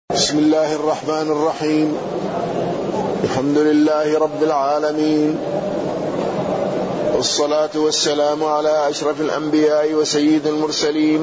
بسم الله الرحمن الرحيم. الحمد لله رب العالمين، والصلاة والسلام على أشرف الأنبياء وسيد المرسلين،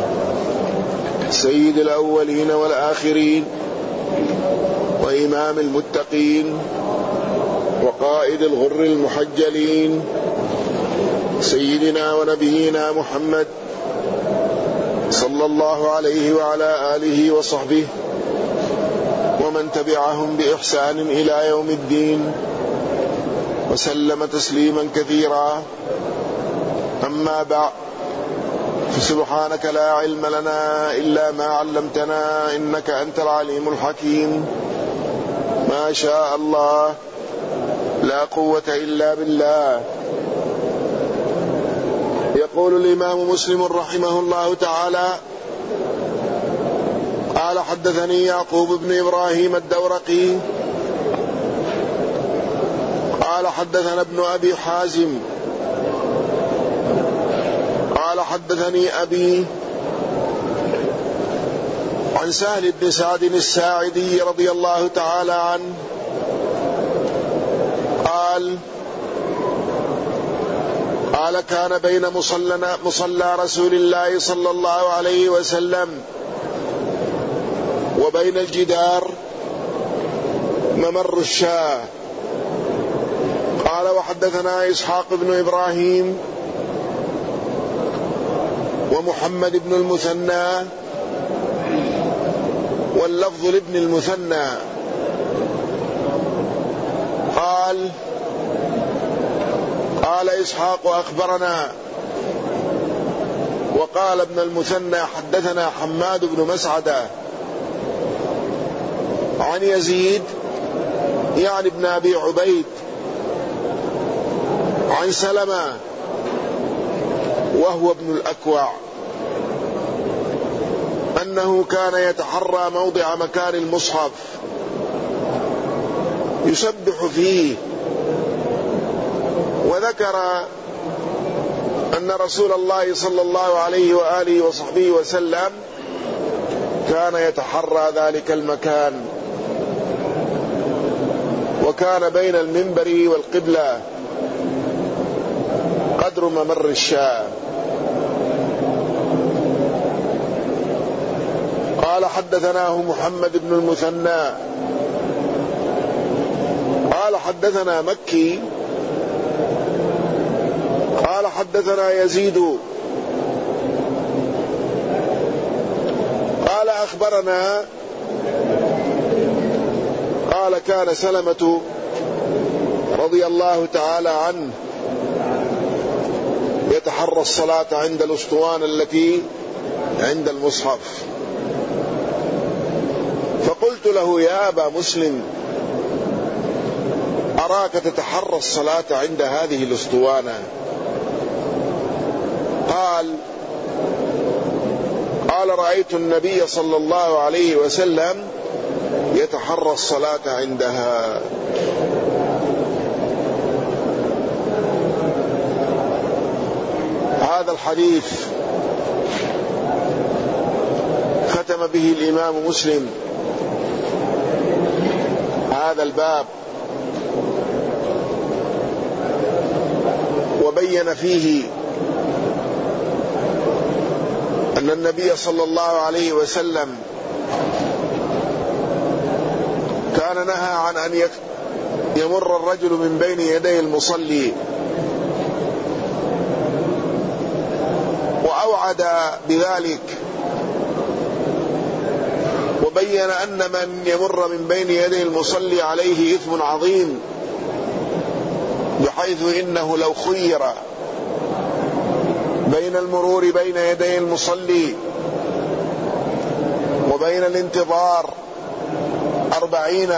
سيد الأولين والآخرين، وإمام المتقين، وقائد الغر المحجلين، سيدنا ونبينا محمد صلى الله عليه وعلى آله وصحبه ومن تبعهم بإحسان إلى يوم الدين، وسلم تسليما كثيرا. أما بعد، فسبحانك لا علم لنا إلا ما علمتنا إنك أنت العليم الحكيم. ما شاء الله، لا قوة إلا بالله. يقول الإمام مسلم رحمه الله تعالى: قال حدثني يعقوب بن إبراهيم الدورقي قال حدثنا ابن أبي حازم قال حدثني أبي عن سهل بن سعد الساعدي رضي الله تعالى عنه قال كان بين مصلى رسول الله صلى الله عليه وسلم وبين الجدار ممر الشاة. قال وحدثنا إسحاق بن إبراهيم ومحمد بن المثنى، واللفظ لابن المثنى. قال إسحاق أخبرنا، وقال ابن المثنى حدثنا حماد بن مسعدة عن يزيد يعني ابن أبي عبيد عن سلمة وهو ابن الأكوع أنه كان يتحرى موضع مكان المصحف يسبح فيه، وذكر أن رسول الله صلى الله عليه وآله وصحبه وسلم كان يتحرى ذلك المكان، وكان بين المنبر والقبلة قدر ممر الشاة. قال حدثناه محمد بن المثنى قال حدثنا مكي قال حدثنا يزيد قال أخبرنا قال كان سلمة رضي الله تعالى عنه يتحرى الصلاة عند الأسطوانة التي عند المصحف، فقلت له: يا أبا مسلم، أراك تتحرى الصلاة عند هذه الأسطوانة. قال رأيت النبي صلى الله عليه وسلم يتحرى الصلاة عندها. هذا الحديث ختم به الإمام مسلم هذا الباب، وبين فيه أن النبي صلى الله عليه وسلم كان نهى عن أن يمر الرجل من بين يدي المصلي، وأوعد بذلك، وبين أن من يمر من بين يدي المصلي عليه إثم عظيم، بحيث إنه لو خير بين المرور بين يدي المصلي وبين الانتظار 40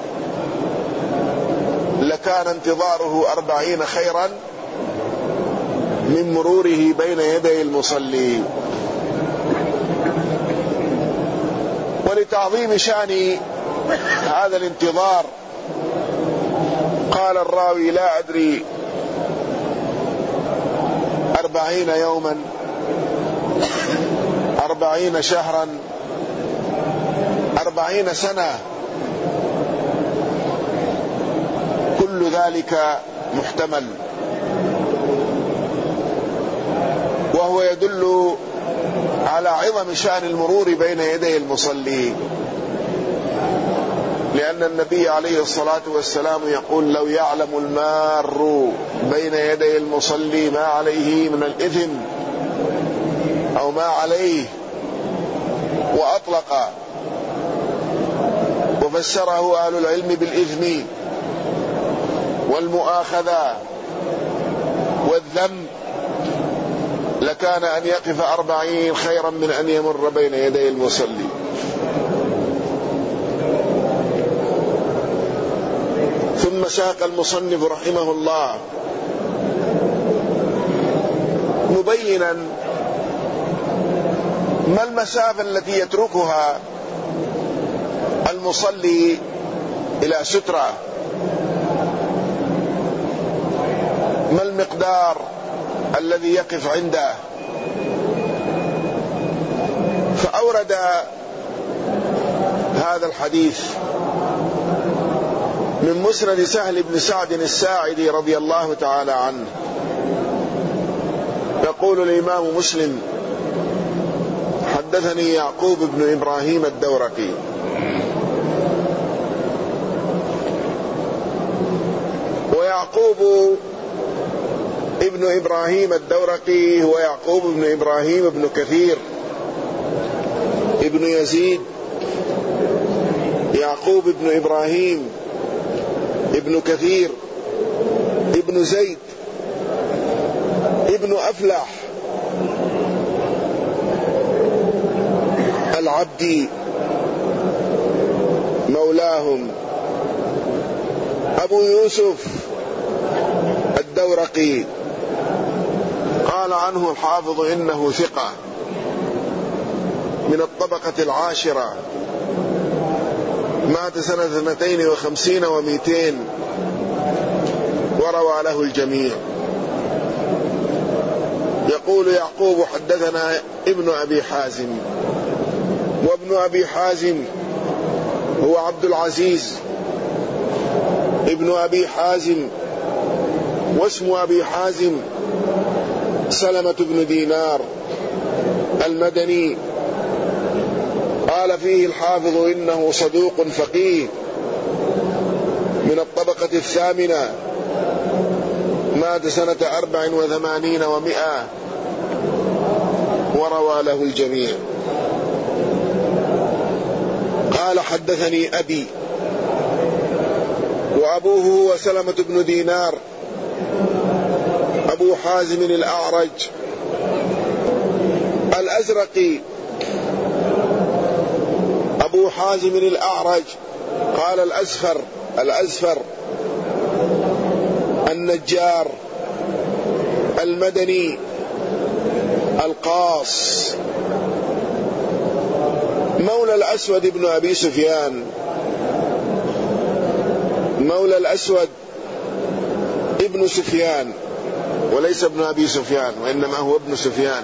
لكان انتظاره 40 خيرا من مروره بين يدي المصلي. ولتعظيم شأن هذا الانتظار قال الراوي: لا أدري 40 يوما 40 شهرا 40 سنة، كل ذلك محتمل، وهو يدل على عظم شأن المرور بين يدي المصلي، لأن النبي عليه الصلاة والسلام يقول: لو يعلم المار بين يدي المصلي ما عليه من الإثم أو ما عليه، وأطلق وفسره أهل العلم بالإثم والمؤاخذة والذنب، لكان أن يقف 40 خيرا من أن يمر بين يدي المصلي. ثم ساق المصنف رحمه الله مبينا ما المسافة التي يتركها المصلي إلى سترة، ما المقدار الذي يقف عنده. فأورد هذا الحديث من مسند سهل بن سعد الساعدي رضي الله تعالى عنه. يقول الإمام مسلم: حدثني يعقوب بن إبراهيم الدورقي. ويعقوب ابن إبراهيم الدورقي هو يعقوب بن إبراهيم بن كثير ابن يزيد، يعقوب بن إبراهيم ابن كثير ابن زيد ابن أفلح العبدي مولاهم، أبو يوسف الدورقي. قال عنه الحافظ إنه ثقة من الطبقة العاشرة، مات سنة 52 و200، وروى له الجميع. يقول يعقوب: حدثنا ابن أبي حازم، وابن أبي حازم هو عبد العزيز ابن أبي حازم، واسم أبي حازم سلمة بن دينار المدني. قال فيه الحافظ إنه صدوق فقيه من الطبقة الثامنة، مات سنة 84 و100، وروى له الجميع. قال: حدثني أبي، وأبوه هو سلمة بن دينار أبو حازم الأعرج الأزرقي. أبو حازم الأعرج قال الأزفر النجار المدني القاص، مولى الأسود بن أبي سفيان، مولى الأسود ابن سفيان، وليس ابن أبي سفيان، وإنما هو ابن سفيان.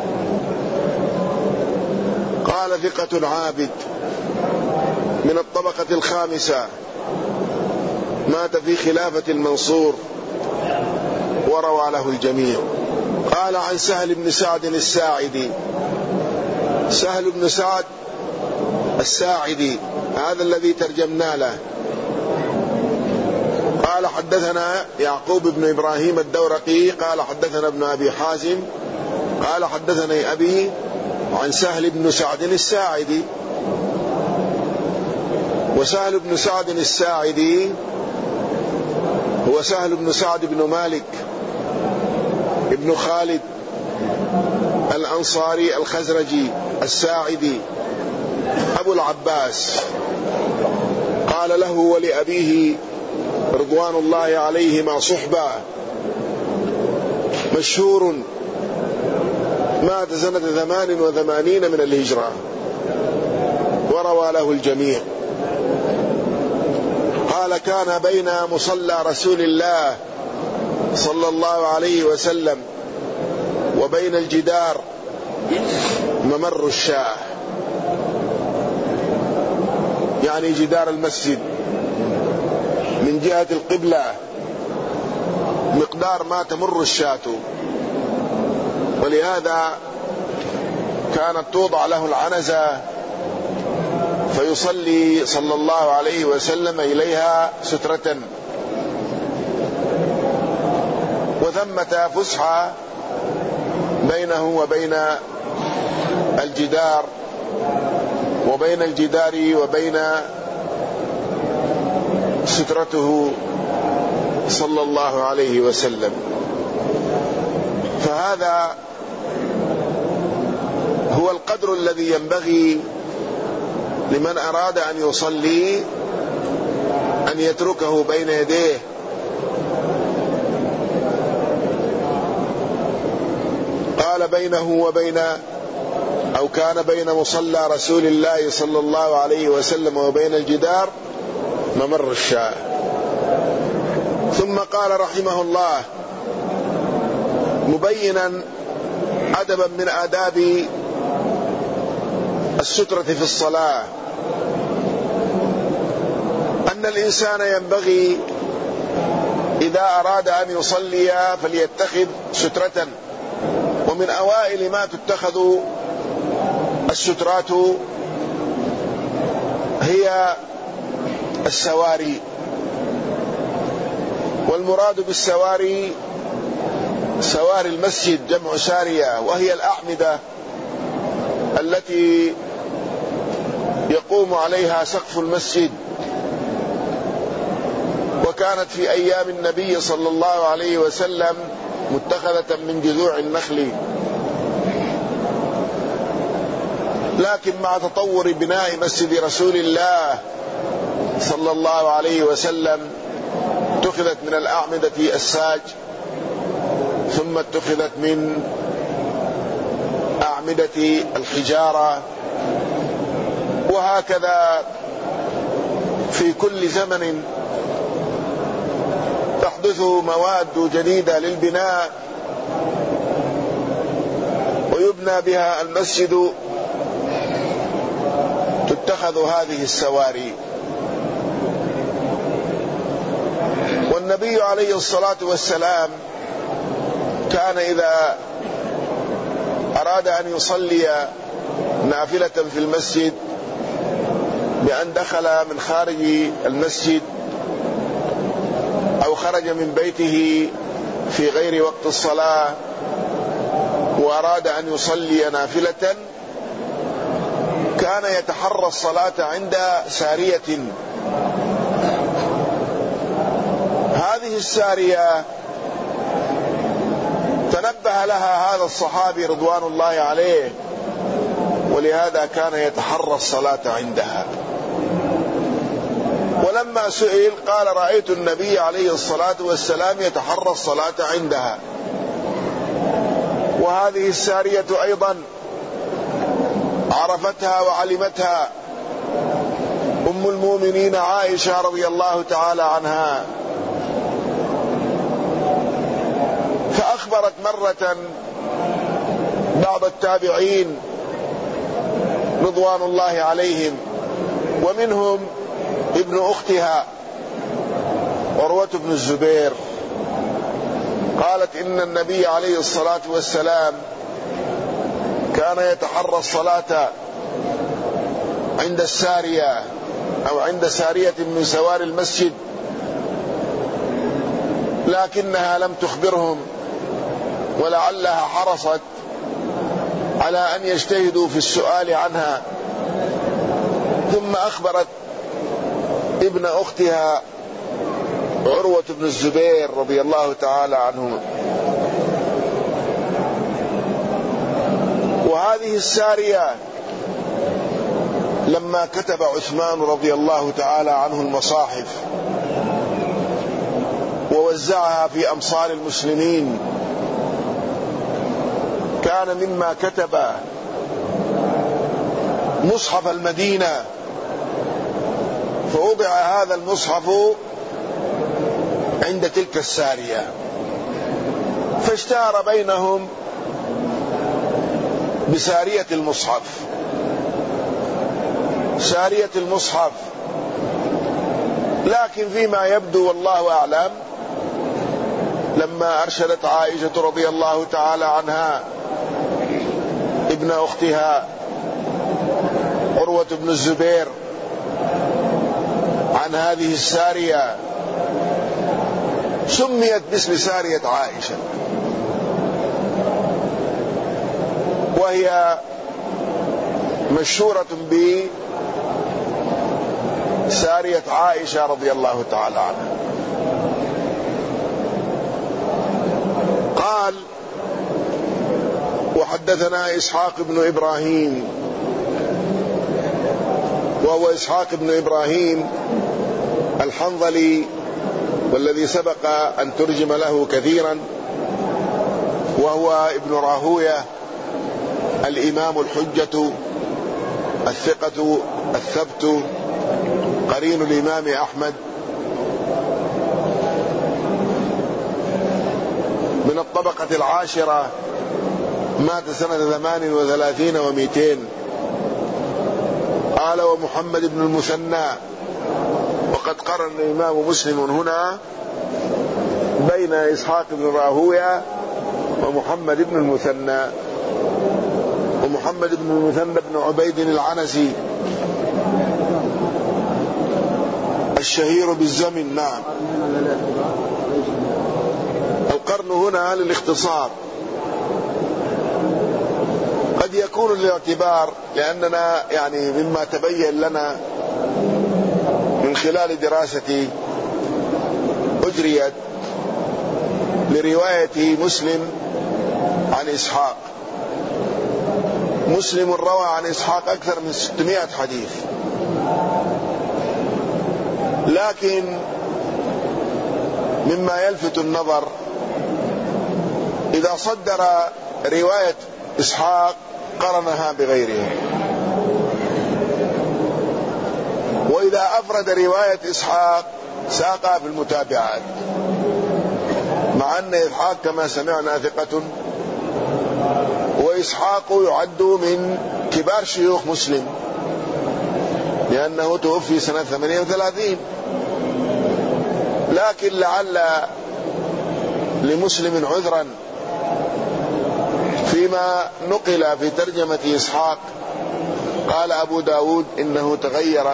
قال: ثقة عابد من الطبقة الخامسة، مات في خلافة المنصور، وروى له الجميع. قال: عن سهل بن سعد الساعدي، سهل بن سعد الساعدي هذا الذي ترجمنا له. قال: حدثنا يعقوب بن إبراهيم الدورقي قال: حدثنا ابن أبي حازم قال: حدثني أبي عن سهل بن سعد الساعدي. وسهل بن سعد الساعدي هو سهل بن سعد بن مالك ابن خالد الأنصاري الخزرجي الساعدي أبو العباس. قال: له ولأبيه رضوان الله عليهما صحبة، مشهور، مات سنة 88 من الهجرة، وروى له الجميع. قال: كان بين مصلى رسول الله صلى الله عليه وسلم وبين الجدار ممر الشاه. يعني جدار المسجد من جهة القبلة مقدار ما تمر الشاة، ولهذا كانت توضع له العنزة فيصلي صلى الله عليه وسلم إليها سترة. وثمة فسحة بينه وبين الجدار، وبين الجدار وبين سترته صلى الله عليه وسلم. فهذا هو القدر الذي ينبغي لمن أراد أن يصلي أن يتركه بين يديه. قال بينه وبين أو كان بين مصلى رسول الله صلى الله عليه وسلم وبين الجدار ممر الشاة. ثم قال رحمه الله مبينا أدبا من آداب السترة في الصلاة أن الإنسان ينبغي إذا أراد أن يصلي فليتخذ سترة. ومن أوائل ما تتخذ السترات هي السواري، والمراد بالسواري سواري المسجد جمع سارية، وهي الأعمدة التي يقوم عليها سقف المسجد. وكانت في أيام النبي صلى الله عليه وسلم متخذة من جذوع النخل، لكن مع تطور بناء مسجد رسول الله صلى الله عليه وسلم اتخذت من الأعمدة الساج، ثم اتخذت من أعمدة الحجارة، وهكذا في كل زمن تحدث مواد جديدة للبناء ويبنى بها المسجد تتخذ هذه السواري. والنبي عليه الصلاة والسلام كان إذا أراد أن يصلي نافلة في المسجد بأن دخل من خارج المسجد أو خرج من بيته في غير وقت الصلاة وأراد أن يصلي نافلة كان يتحرى الصلاة عند سارية. هذه السارية تنبه لها هذا الصحابي رضوان الله عليه، ولهذا كان يتحرى الصلاة عندها. ولما سئل قال رأيت النبي عليه الصلاة والسلام يتحرى الصلاة عندها. وهذه السارية أيضا عرفتها وعلمتها أم المؤمنين عائشة رضي الله تعالى عنها، فأخبرت مرة بعض التابعين رضوان الله عليهم ومنهم ابن أختها عروة بن الزبير، قالت إن النبي عليه الصلاة والسلام كان يتحرى الصلاة عند السارية أو عند سارية من سواري المسجد، لكنها لم تخبرهم ولعلها حرصت على أن يجتهدوا في السؤال عنها. ثم أخبرت ابن أختها عروة بن الزبير رضي الله تعالى عنه. وهذه السارية لما كتب عثمان رضي الله تعالى عنه المصاحف ووزعها في أمصار المسلمين كان مما كتب مصحف المدينة، فوضع هذا المصحف عند تلك السارية، فاشتهر بينهم بسارية المصحف. سارية المصحف لكن فيما يبدو والله أعلم لما أرشدت عائشة رضي الله تعالى عنها ابن أختها عروة بن الزبير عن هذه السارية سميت باسم سارية عائشة، وهي مشهورة بسارية عائشة رضي الله تعالى عنها. قال: وحدثنا إسحاق بن إبراهيم، وهو إسحاق بن إبراهيم الحنظلي، والذي سبق أن ترجم له كثيرا، وهو ابن راهوية الإمام الحجة الثقة الثبت قرين الإمام أحمد، من الطبقة العاشرة، مات سنة 38 و200. قال: ومحمد بن المثنى. وقد قرن الإمام مسلم هنا بين إسحاق بن راهوية ومحمد بن المثنى. ومحمد بن المثنى بن عبيد العنسي الشهير بالزمن. نعم، القرن هنا للاختصار، قد يكون للاعتبار، لأننا يعني مما تبين لنا من خلال دراستي أجريت لرواية مسلم عن إسحاق. مسلم روى عن إسحاق أكثر من 600 حديث، لكن مما يلفت النظر إذا صدر رواية إسحاق قرنها بغيرها، وإذا أفرد رواية إسحاق ساقها في المتابعات، مع أن إسحاق كما سمعنا ثقة، وإسحاق يعد من كبار شيوخ مسلم لأنه توفي سنة 38، لكن لعل لمسلم عذرا فيما نقل في ترجمة إسحاق. قال أبو داود إنه تغير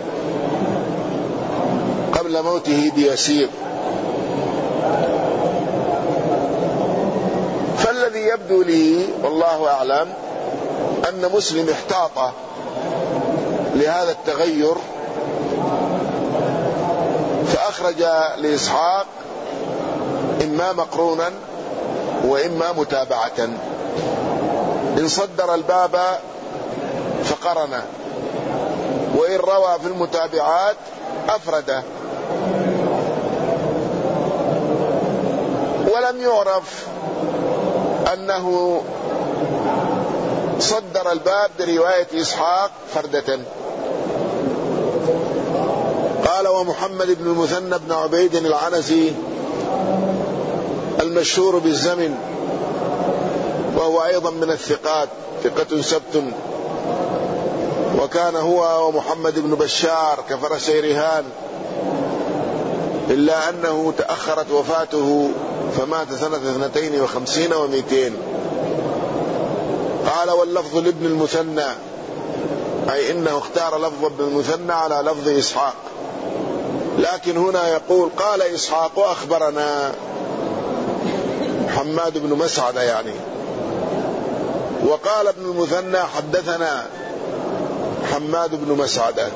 قبل موته بيسير. فالذي يبدو لي والله أعلم أن مسلم احتاط لهذا التغير، فأخرج لإسحاق إما مقرونا وإما متابعة. إن صدر الباب فقرن، وإن روى في المتابعات أفرده. ولم يعرف أنه صدر الباب برواية إسحاق فردة. قال: ومحمد بن المثنى بن عبيد العنسي المشهور بالزمن، وهو أيضا من الثقات، ثقة سبت، وكان هو ومحمد بن بشار كفرسي رهان، إلا أنه تأخرت وفاته فمات سنة 52 و200. قال: واللفظ لابن المثنى، أي إنه اختار لفظ ابن المثنى على لفظ إسحاق، لكن هنا يقول: قال إسحاق أخبرنا حماد بن مسعد يعني، وقال ابن المثنى حدثنا حماد بن مسعد.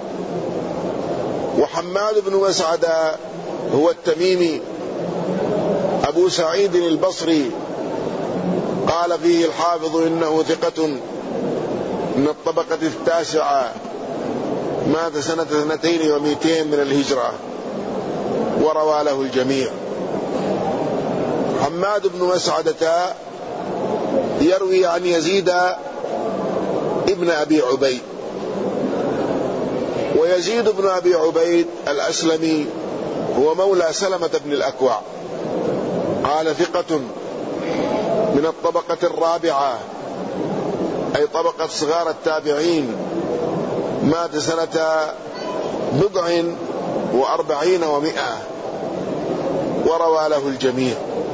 وحماد بن مسعد هو التميمي أبو سعيد البصري، قال فيه الحافظ إنه ثقة من الطبقة 9، مات سنة 200 من الهجرة، وروى له الجميع. حماد بن مسعدة يروي عن يزيد ابن أبي عبيد، ويزيد بن أبي عبيد الأسلمي هو مولى سلمة بن الأكوع، قال ثقة من الطبقة 4، أي طبقة صغار التابعين، مات سنة و40 وروى له الجميع.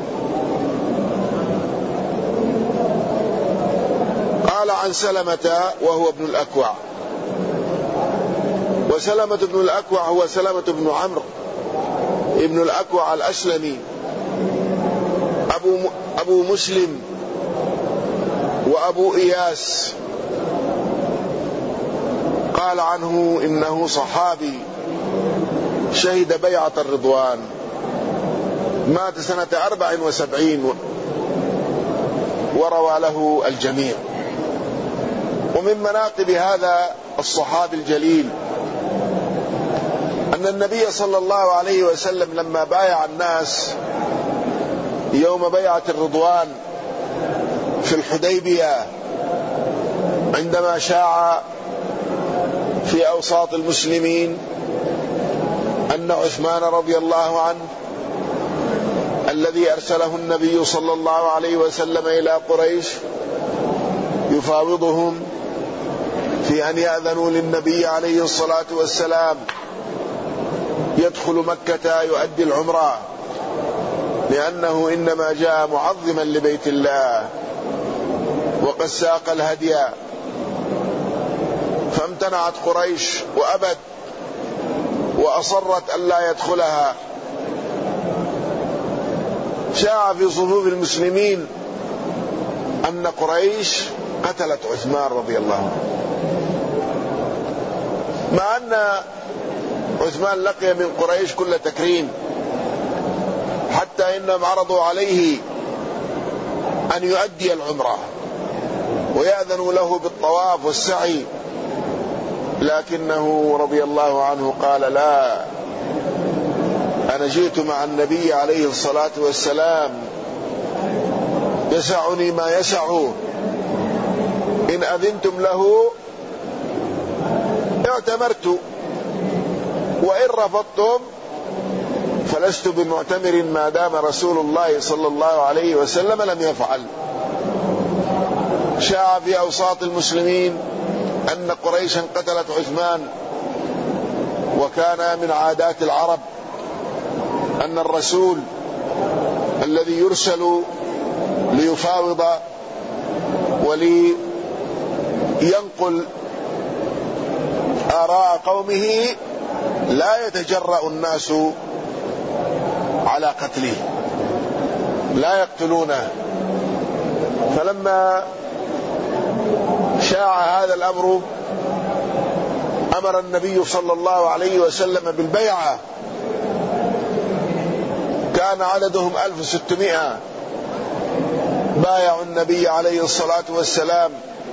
قال عن سلمة وهو ابن الأكوع، وسلمة بن الأكوع هو سلمة بن عمرو ابن الأكوع الأسلمي أبو مسلم وأبو إياس. قال عنه إنه صحابي شهد بيعة الرضوان، مات سنة 74 وروى له الجميع. ومن مناقب هذا الصحابي الجليل أن النبي صلى الله عليه وسلم لما بايع الناس يوم بيعة الرضوان في الحديبية، عندما شاع في أوساط المسلمين أن عثمان رضي الله عنه الذي أرسله النبي صلى الله عليه وسلم إلى قريش يفاوضهم في أن يأذنوا للنبي عليه الصلاة والسلام يدخل مكة يؤدي العمرة، لأنه إنما جاء معظما لبيت الله وقد ساق الهدي، فامتنعت قريش وأبت وأصرت ألا يدخلها. شاع في صفوف المسلمين أن قريش قتلت عثمان رضي الله عنه، مع أن عثمان لقي من قريش كل تكريم، حتى إنهم عرضوا عليه أن يؤدي العمرة ويأذنوا له بالطواف والسعي، لكنه رضي الله عنه قال لا، أنا جئت مع النبي عليه الصلاة والسلام يسعني ما يسعه، إن أذنتم له اعتمرت، وإن رفضتم فلست بمعتمر ما دام رسول الله صلى الله عليه وسلم لم يفعل. شاع في أوساط المسلمين أن قريشا قتلت عثمان، وكان من عادات العرب أن الرسول الذي يرسل ليفاوض ولينقل آراء قومه لا يتجرأ الناس على قتله، لا يقتلونه. فلما شاع هذا الأمر أمر النبي صلى الله عليه وسلم بالبيعة، كان عددهم 1600 بايعوا النبي عليه الصلاة والسلام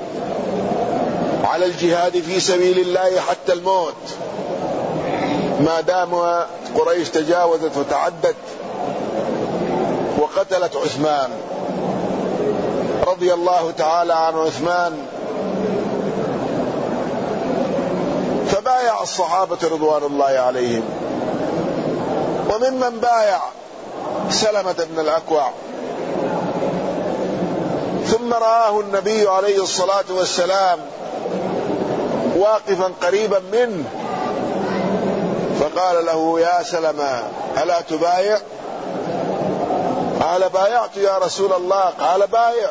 على الجهاد في سبيل الله حتى الموت، ما دام قريش تجاوزت وتعدت وقتلت عثمان رضي الله تعالى عن عثمان. فبايع الصحابة رضوان الله عليهم، وممن بايع سلمة بن الأكوع. ثم رآه النبي عليه الصلاة والسلام واقفا قريبا منه، فقال له يا سلمة ألا تبايع؟ قال بايعت يا رسول الله. قال بايع.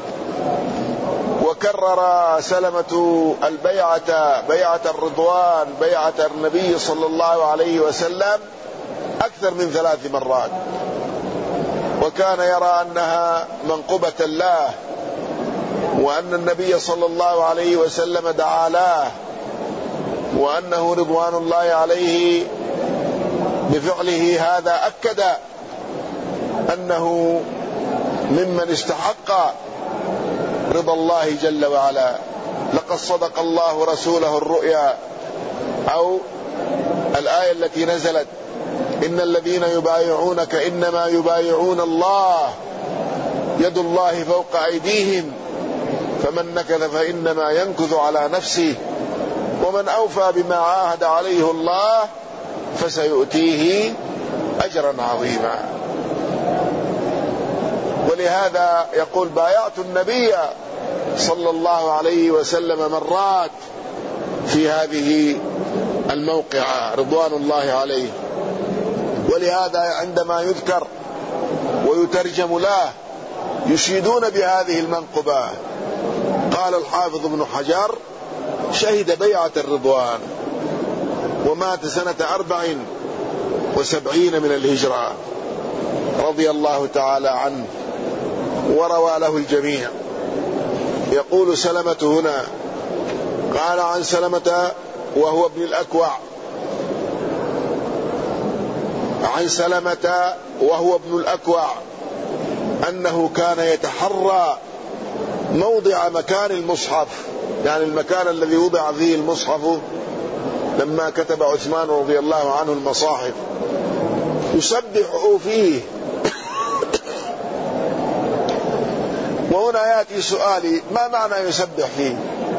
وكرر سلمة البيعة، بيعة الرضوان، بيعة النبي صلى الله عليه وسلم أكثر من 3 مرات، وكان يرى أنها منقبة له، وأن النبي صلى الله عليه وسلم دعا له، وأنه رضوان الله عليه بفعله هذا أكد أنه ممن استحق رضا الله جل وعلا. لقد صدق الله رسوله الرؤيا، أو الآية التي نزلت إن الذين يبايعونك إنما يبايعون الله يد الله فوق أيديهم فمن نكث فإنما ينكث على نفسه ومن أوفى بما عاهد عليه الله فسيؤتيه أجرا عظيما. ولهذا يقول بايعت النبي صلى الله عليه وسلم مرات في هذه الموقعة رضوان الله عليه. ولهذا عندما يذكر ويترجم له يشيدون بهذه المنقبة. قال الحافظ ابن حجر: شهد بيعة الرضوان ومات سنة 74 من الهجرة رضي الله تعالى عنه، وروى له الجميع. يقول سلمة هنا: قال عن سلمة وهو ابن الأكوع، عن سلمة وهو ابن الأكوع أنه كان يتحرى موضع مكان المصحف، يعني المكان الذي وضع فيه المصحف لما كتب عثمان رضي الله عنه المصاحف، يسبح فيه. وهنا يأتي سؤالي: ما معنى يسبح فيه؟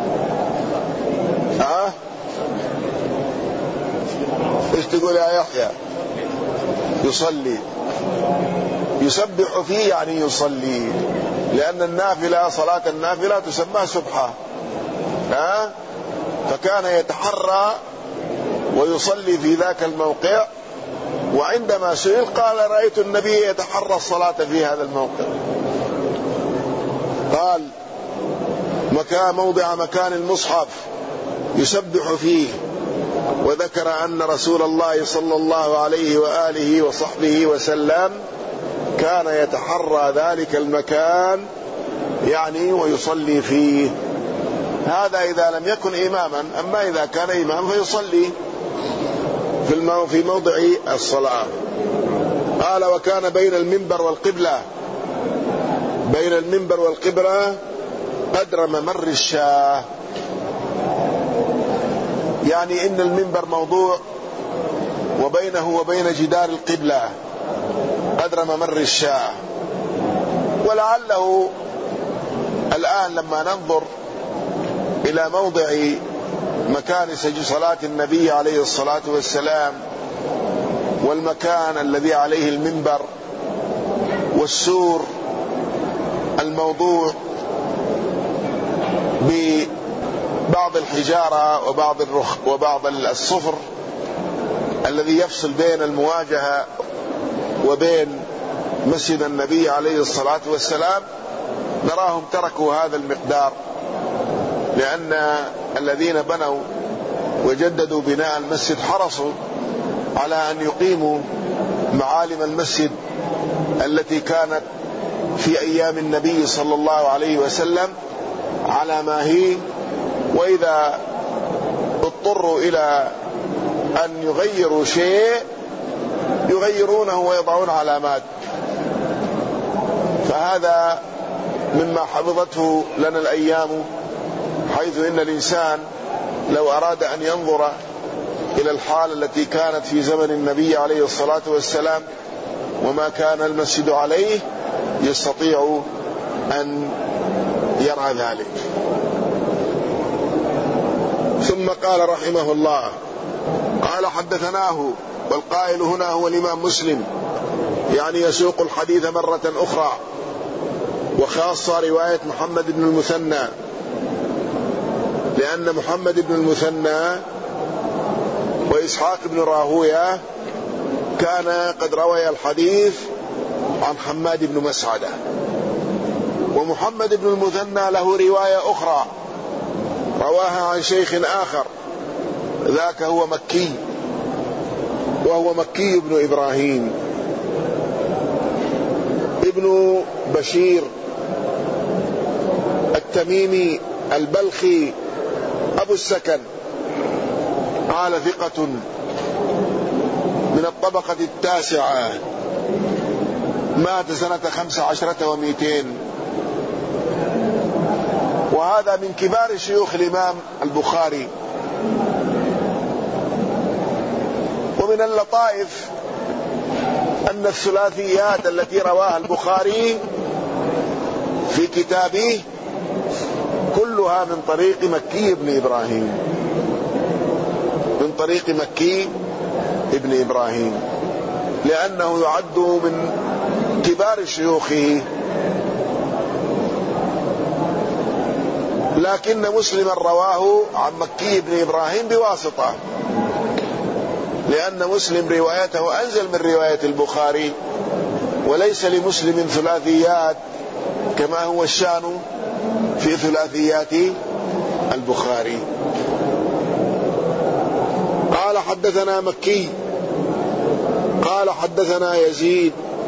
ايش تقول يا يحيى؟ يصلي. يسبح فيه يعني يصلي، لأن النافلة صلاة النافلة تسمى سبحة. فكان يتحرى ويصلي في ذاك الموقع. وعندما سئل قال: رأيت النبي يتحرى الصلاة في هذا الموقع. قال: موضع مكان المصحف يسبح فيه. وذكر أن رسول الله صلى الله عليه وآله وصحبه وسلم كان يتحرى ذلك المكان يعني ويصلي فيه. هذا إذا لم يكن إماما. أما إذا كان إماما فيصلي في موضع الصلاة. قال: وكان بين المنبر والقبلة، بين المنبر والقبلة قدر ممر الشاة، يعني إن المنبر موضوع وبينه وبين جدار القبلة قدر ممر الشاة. ولعله الآن لما ننظر إلى موضع مكان صلاة النبي عليه الصلاة والسلام والمكان الذي عليه المنبر والسور الموضوع ببعض الحجارة وبعض الصفر الذي يفصل بين المواجهة وبين مسجد النبي عليه الصلاة والسلام، نراهم تركوا هذا المقدار، لأن الذين بنوا وجددوا بناء المسجد حرصوا على أن يقيموا معالم المسجد التي كانت في أيام النبي صلى الله عليه وسلم على ما هي. وإذا اضطروا إلى أن يغيروا شيء يغيرونه ويضعون علامات. فهذا مما حفظته لنا الأيام، حيث إن الإنسان لو أراد أن ينظر إلى الحال التي كانت في زمن النبي عليه الصلاة والسلام وما كان المسجد عليه يستطيع أن يرى ذلك. ثم قال رحمه الله: قال: حدثناه، والقائل هنا هو الإمام مسلم، يعني يسوق الحديث مرة أخرى، وخاصة رواية محمد بن المثنى، لأن محمد بن المثنى وإسحاق بن راهوية كان قد روي الحديث عن حماد بن مسعدة. ومحمد بن المثنى له رواية أخرى رواها عن شيخ آخر، ذاك هو مكي، وهو مكي بن إبراهيم ابن بشير التميمي البلخي أبو السكن، قال: ثقة من الطبقة 9، مات سنة 15 و200. وهذا من كبار شيوخ الإمام البخاري. ومن اللطائف أن الثلاثيات التي رواها البخاري في كتابه كلها من طريق مكي بن إبراهيم، من طريق مكي ابن إبراهيم، لأنه يعد من كبار شيوخه. لكن مسلما رواه عن مكي بن إبراهيم بواسطة، لأن مسلم روايته أنزل من رواية البخاري، وليس لمسلم ثلاثيات كما هو الشأن في ثلاثيات البخاري. قال حدثنا مكي قال حدثنا يزيد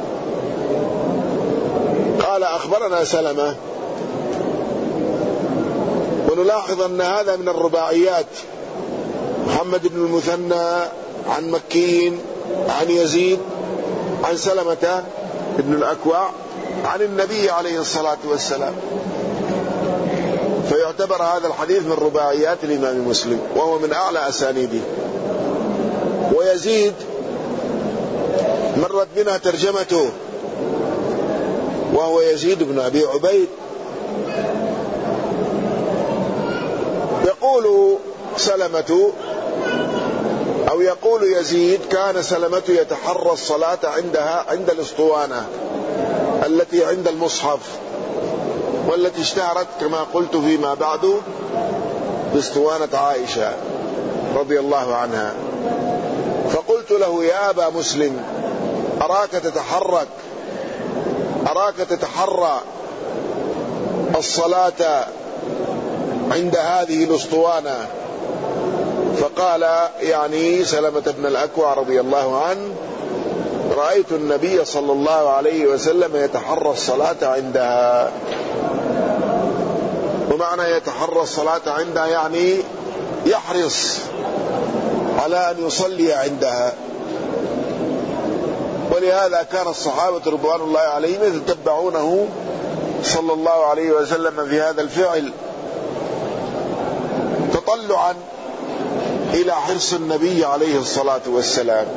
قال أخبرنا سلمة. ونلاحظ أن هذا من الرباعيات، محمد بن المثنى عن مكي عن يزيد عن سلمة بن الأكوع عن النبي عليه الصلاة والسلام، فيعتبر هذا الحديث من رباعيات الإمام مسلم، وهو من أعلى أسانيده. ويزيد مرت بنا ترجمته، وهو يزيد بن أبي عبيد. يقول سلمة أو يقول يزيد: كان سلمة يتحرى الصلاة عندها عند الاسطوانة التي عند المصحف، والتي اشتهرت كما قلت فيما بعد باسطوانة عائشة رضي الله عنها. فقلت له: يا أبا مسلم، أراك تتحرى الصلاة عند هذه الاسطوانة. فقال يعني سلمة بن الأكوع رضي الله عنه: رأيت النبي صلى الله عليه وسلم يتحرى الصلاة عندها. ومعنى يتحرى الصلاة عندها يعني يحرص على أن يصلي عندها. ولهذا كان الصحابة رضوان الله عليهم يتتبعونه صلى الله عليه وسلم في هذا الفعل، تطلعا إلى حرص النبي عليه الصلاة والسلام.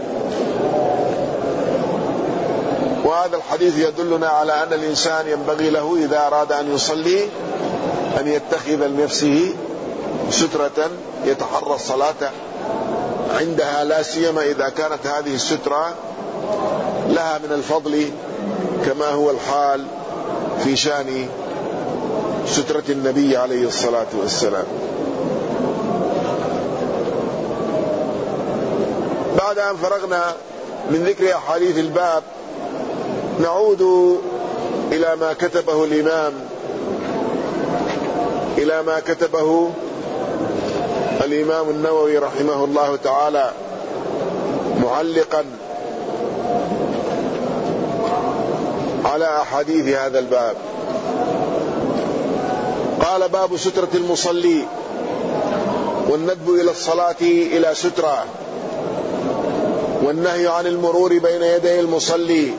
وهذا الحديث يدلنا على أن الإنسان ينبغي له إذا أراد أن يصلي أن يتخذ لنفسه سترة يتحرى الصلاة عندها، لا سيما إذا كانت هذه السترة لها من الفضل كما هو الحال في شأن سترة النبي عليه الصلاة والسلام. بعد أن فرغنا من ذكر أحاديث الباب، نعود إلى ما كتبه الإمام النووي رحمه الله تعالى معلقا على أحاديث هذا الباب. قال: باب سترة المصلي والندب إلى الصلاة إلى سترة، والنهي عن المرور بين يدي المصلي،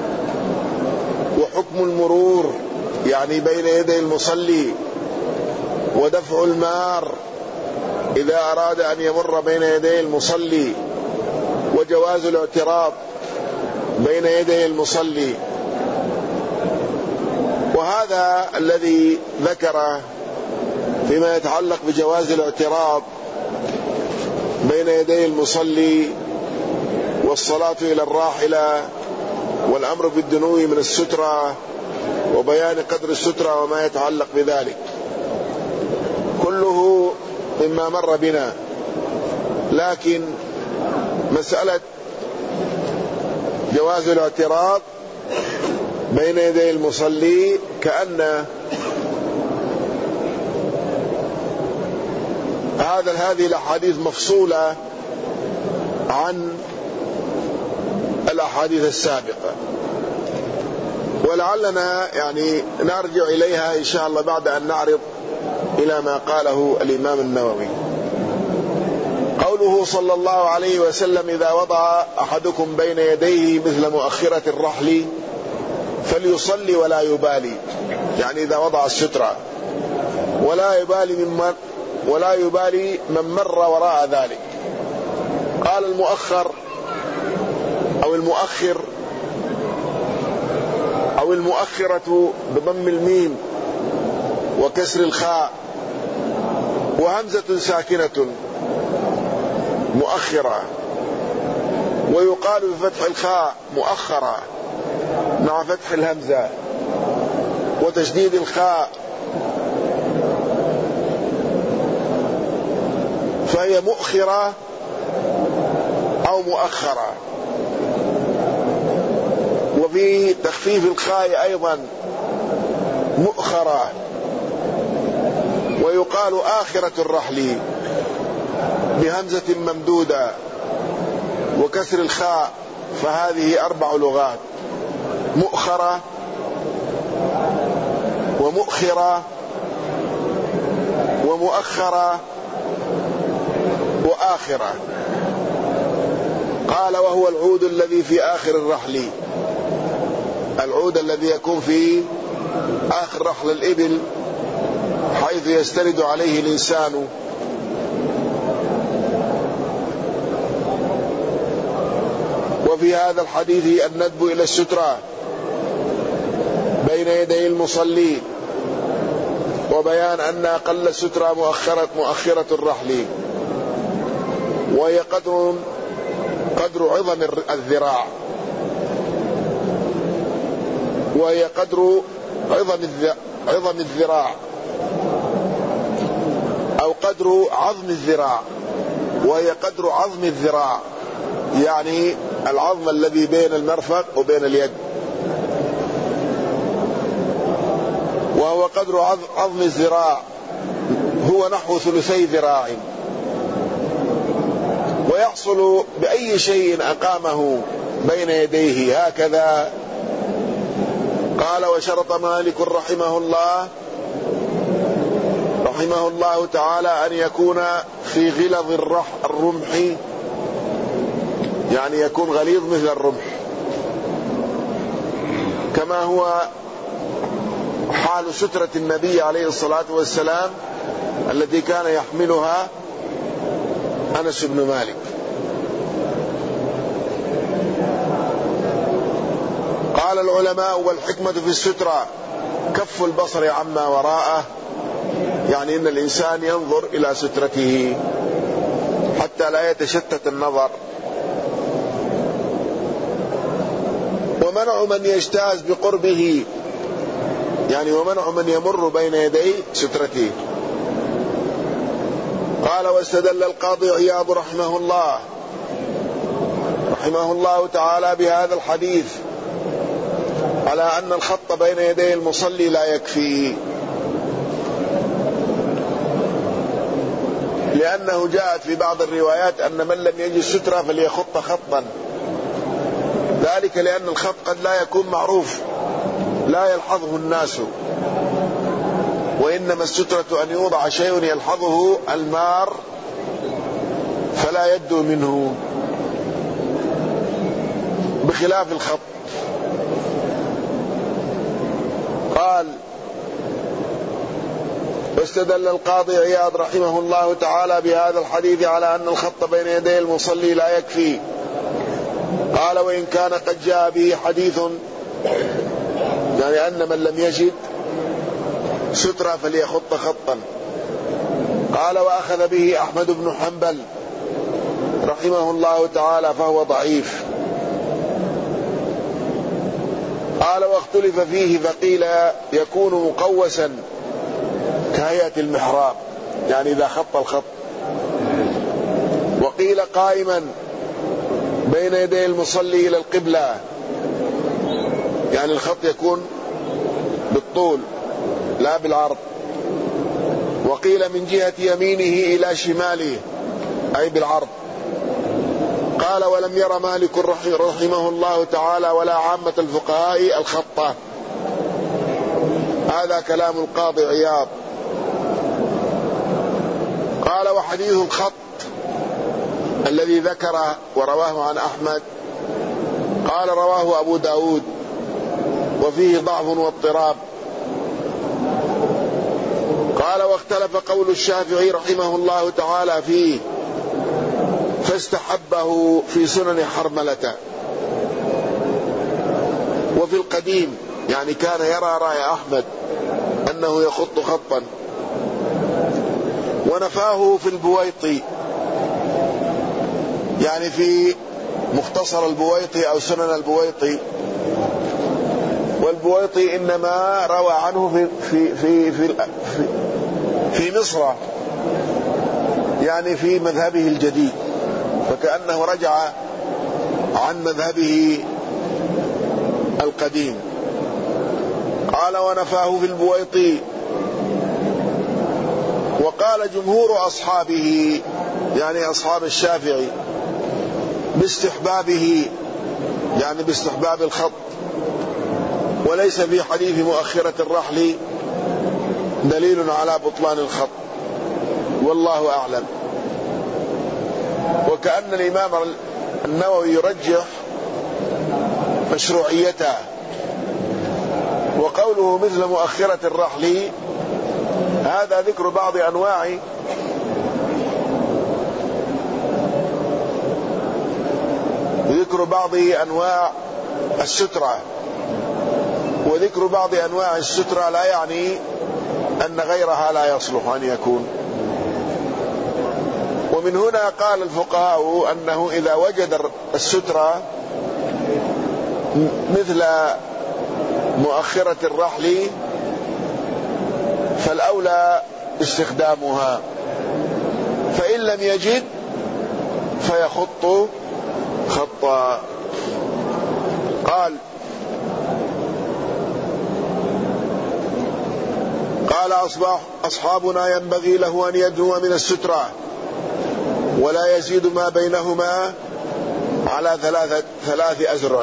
وحكم المرور يعني بين يدي المصلي، ودفع المار إذا أراد أن يمر بين يدي المصلي، وجواز الاعتراض بين يدي المصلي. وهذا الذي ذكره فيما يتعلق بجواز الاعتراض بين يدي المصلي، والصلاة إلى الراحلة، والأمر بالدنو من السترة، وبيان قدر السترة وما يتعلق بذلك، كله مما مر بنا. لكن مسألة جواز الاعتراض بين يدي المصلي كأن هذه الأحاديث مفصولة عن الأحاديث السابقة، ولعلنا يعني نرجع إليها إن شاء الله بعد أن نعرض إلى ما قاله الإمام النووي. قوله صلى الله عليه وسلم: إذا وضع أحدكم بين يديه مثل مؤخرة الرحل فليصلي ولا يبالي، يعني إذا وضع السترة ولا يبالي من مر وراء ذلك. قال: المؤخر أو المؤخرة بضم الميم وكسر الخاء وهمزة ساكنة مؤخرة، ويقال بفتح الخاء مؤخرة مع فتح الهمزة وتشديد الخاء فهي مؤخرة أو مؤخرة. وفي تخفيف الخاء أيضا مؤخرة، ويقال آخرة الرحل بهمزة ممدودة وكسر الخاء، فهذه 4 لغات: مؤخرة ومؤخرة ومؤخرة وآخرة. قال: وهو العود الذي في آخر الرحل، العود الذي يكون في آخر رحل الإبل حيث يستند عليه الإنسان. وفي هذا الحديث الندب إلى السترة بين يدي المصلي، وبيان أن أقل السترة مؤخرة الرحل، وهي قدر عظم الذراع، وهي قدر عظم الذراع أو قدر عظم الذراع، وهي قدر عظم الذراع، يعني العظم الذي بين المرفق وبين اليد، وهو قدر عظم الذراع، هو نحو 2 ذراع، ويحصل بأي شيء أقامه بين يديه هكذا. قال: وشرط مالك رحمه الله تعالى أن يكون في غلظ الرمح، يعني يكون غليظ مثل الرمح، كما هو حال سترة النبي عليه الصلاة والسلام التي كان يحملها أنس بن مالك. قال العلماء: والحكمة في السترة كف البصر عما وراءه، يعني إن الإنسان ينظر إلى سترته حتى لا يتشتت النظر. ومنع من يجتاز بقربه، يعني ومنع من يمر بين يدي سترته. قال: واستدل القاضي عياض رحمه الله تعالى بهذا الحديث على أن الخط بين يدي المصلي لا يكفي، لأنه جاءت في بعض الروايات أن من لم يجد سترة فليخط خطا، ذلك لأن الخط قد لا يكون معروف لا يلحظه الناس، وإنما السترة أن يوضع شيء يلحظه المار فلا يدنو منه، بخلاف الخط. قال: واستدل القاضي عياض رحمه الله تعالى بهذا الحديث على أن الخط بين يدي المصلي لا يكفي. قال: وإن كان قد جاء به حديث، يعني أن من لم يجد سترة فليخط خطا. قال: وأخذ به أحمد بن حنبل رحمه الله تعالى فهو ضعيف. قال: واختلف فيه، فقيل يكون مقوسا كهيئة المحراب، يعني إذا خط الخط، وقيل قائما بين يدي المصلي إلى القبلة، يعني الخط يكون بالطول لا بالعرض، وقيل من جهة يمينه إلى شماله أي بالعرض. قال: ولم ير مالك رحمه الله تعالى ولا عامة الفقهاء الخطة. هذا كلام القاضي عياض. قال: وحديث الخط الذي ذكره ورواه عن أحمد، قال: رواه أبو داود وفيه ضعف واضطراب. قال: واختلف قول الشافعي رحمه الله تعالى فيه، فاستحبه في سنن حرملة. وفي القديم، يعني كان يرى رأي أحمد أنه يخط خطا، ونفاه في البويطي، يعني في مختصر البويطي أو سنن البويطي. والبويطي إنما روى عنه في مصر، يعني في مذهبه الجديد، فكأنه رجع عن مذهبه القديم. قال ونفاه في البويطي. وقال جمهور أصحابه يعني أصحاب الشافعي باستحبابه، يعني باستحباب الخط، وليس في حديث مؤخرة الرحل دليل على بطلان الخط، والله أعلم. وكأن الإمام النووي يرجح مشروعيته. وقوله مثل مؤخرة الرحل هذا ذكر بعض أنواع السترة، وذكر بعض أنواع السترة لا يعني أن غيرها لا يصلح أن يكون. ومن هنا قال الفقهاء أنه إذا وجد السترة مثل مؤخرة الرحل فالأولى استخدامها، فإن لم يجد فيخط خطا. قال أصحابنا ينبغي له أن يدنو من السترة ولا يزيد ما بينهما على 3 أذرع،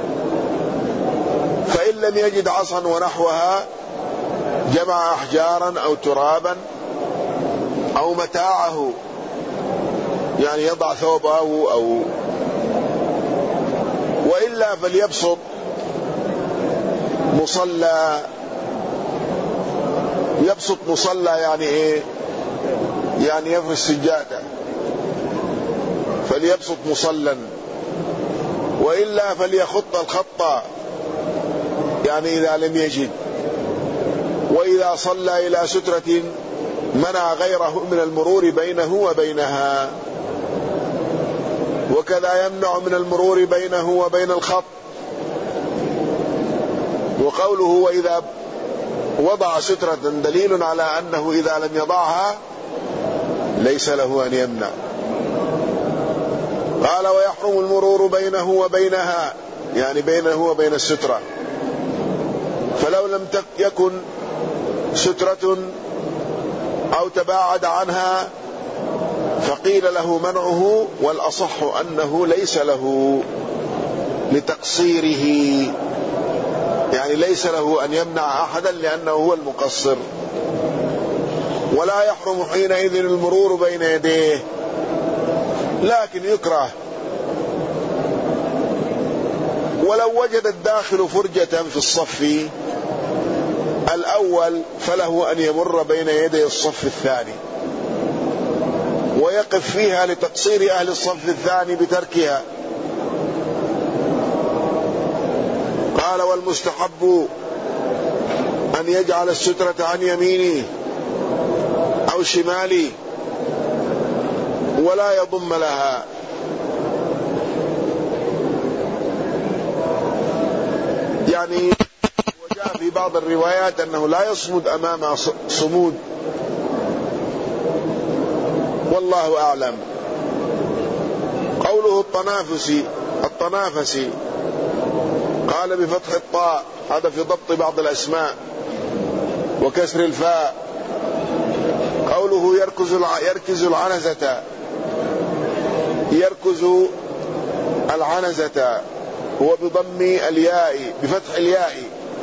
فإن لم يجد عصا ونحوها جمع أحجارا أو ترابا أو متاعه، يعني يضع ثوبه أو وإلا فليبسط مصلى. يبسط مصلى يعني إيه؟ يعني يفرش سجادة، فليبسط مصلى. وإلا فليخط الخط يعني إذا لم يجد. وإذا صلى إلى سترة منع غيره من المرور بينه وبينها، وكذا يمنع من المرور بينه وبين الخط. وقوله وإذا وضع سترة دليل على أنه إذا لم يضعها ليس له أن يمنع. قال ويحرم المرور بينه وبينها يعني بينه وبين السترة، فلو لم يكن سترة أو تباعد عنها فقيل له منعه، والأصح أنه ليس له لتقصيره، يعني ليس له أن يمنع أحدا لأنه هو المقصر. ولا يحرم حينئذ المرور بين يديه، لكن يكره ولو وجد الداخل فرجة في الصف الأول فله أن يمر بين يدي الصف الثاني ويقف فيها لتقصير أهل الصف الثاني بتركها. قال والمستحب أن يجعل السترة عن يمينه أو شماله ولا يضم لها، يعني وجاء في بعض الروايات أنه لا يصمد أمام صمود، والله أعلم. قوله الطنافسي قال بفتح الطاء، هذا في ضبط بعض الأسماء، وكسر الفاء. قوله يركز العنزة هو بضم الياء بفتح الياء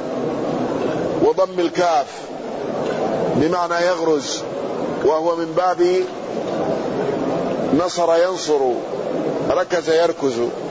وضم الكاف بمعنى يغرز، وهو من باب نصر ينصر، ركز يركز.